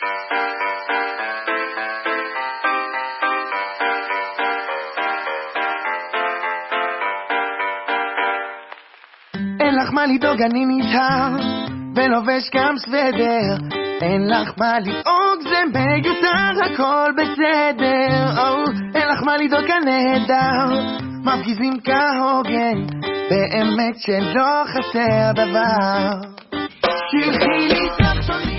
אין לך מה לדאוג, אני נזהר ולובש גם סוודר. אין לך מה לדאוג, זה מיותר, הכל בסדר. אין לך מה לדאוג, הנהדר מפגיזים כהוגן, באמת שלא חסר דבר. שלחי לי סרטונים